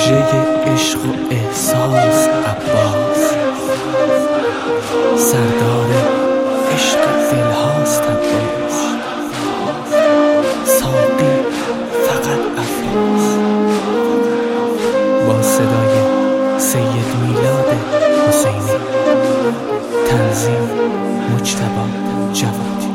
مژه عشق و احساس عباس، سردار عشق دلهاست عباس، ساقی فقط عباس. با صدای سید میلاد حسینی، تنظیم مجتبی جوادی.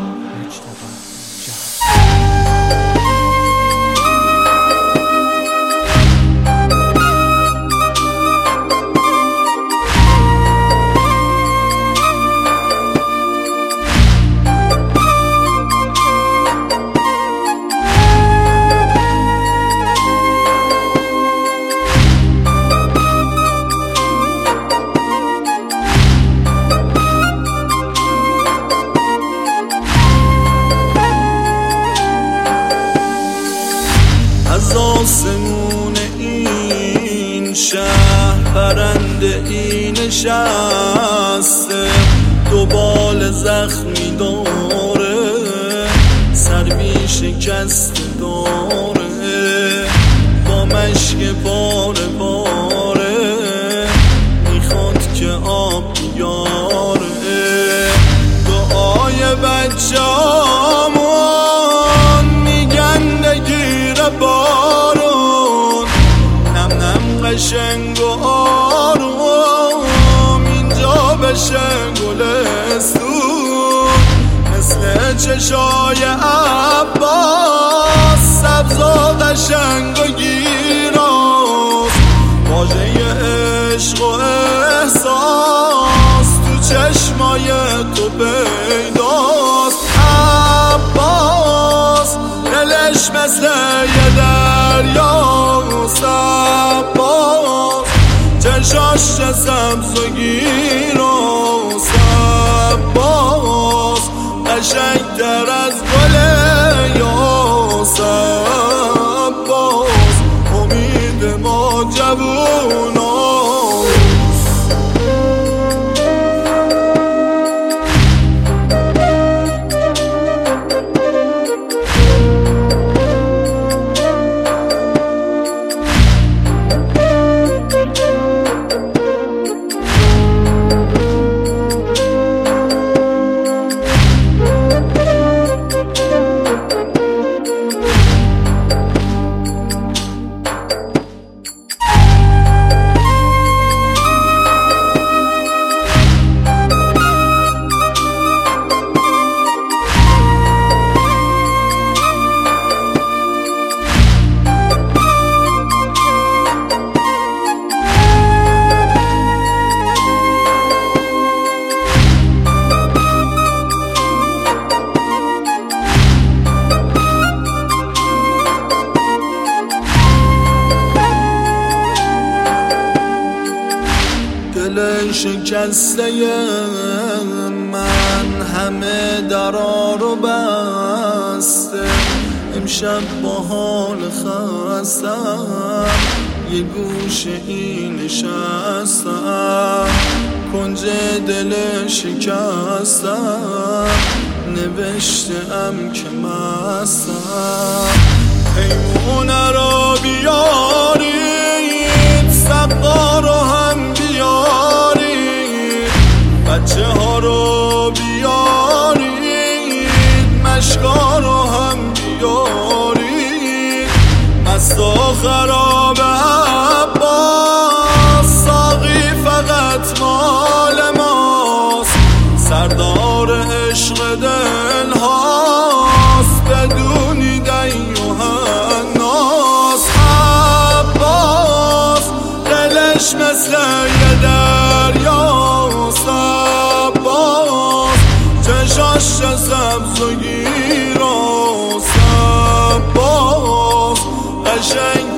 از آسمون این شهر پرنده ای نشسته، دو بال زخمی داره، سر بی شکست داره، با مشک باره باره میخواد که آب بیاره. دعای بچه بارون نم نم قشنگ و آروم اینجا بشه گلستون، مثل چشای عباس سبز و قشنگ و گیراز. واژه عشق و احساس تو چشمای تو پیداست. عباس دلش مثل یه دریاست، عباس چشاش سبز و گیراست، عباس قشنگ‌تر از گل یاس، عباس امید ما جووناست. دل شکسته من همه درا رو بسته، امشب با حال خستم یه گوشه این نشستم، کنج دل شکستم نوشتم که مستم. پیمونه رو بیارید، سقا رو هم بیارید، بچه ها رو بیارید، مشکا رو هم بیارید. مستا خراب عباس، ساقی فقط مال ماست، سردار عشق دل هاست، بدونی دی و هناس. عباس دلش مثل یه دریاست، عباس چشاش سبز و گیراست، عباس قشنگ